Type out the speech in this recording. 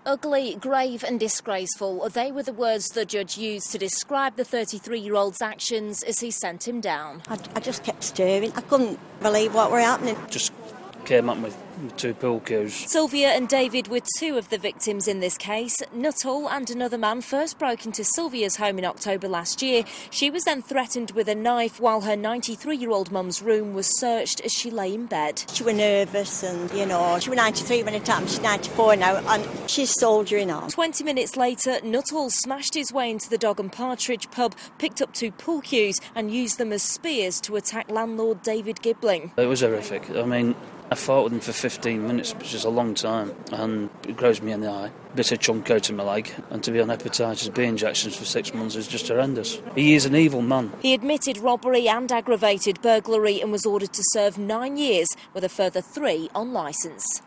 Ugly, grave and disgraceful. They were the words the judge used to describe the 33-year-old's actions as he sent him down. I just kept staring. I couldn't believe what were happening. Just came up with two pool cues. Sylvia and David were two of the victims in this case. Nuttall and another man first broke into Sylvia's home in October last year. She was then threatened with a knife while her 93-year-old mum's room was searched as she lay in bed. She was nervous and, she was 93 when it happened. She's 94 now and she's soldiering on. 20 minutes later, Nuttall smashed his way into the Dog and Partridge pub, picked up two pool cues and used them as spears to attack landlord David Gibbling. It was horrific. I fought with him for 15 minutes, which is a long time, and it grows me in the eye. Bit of chunk out of my leg, and to be on hepatitis B injections for 6 months is just horrendous. He is an evil man. He admitted robbery and aggravated burglary and was ordered to serve 9 years, with a further 3 on licence.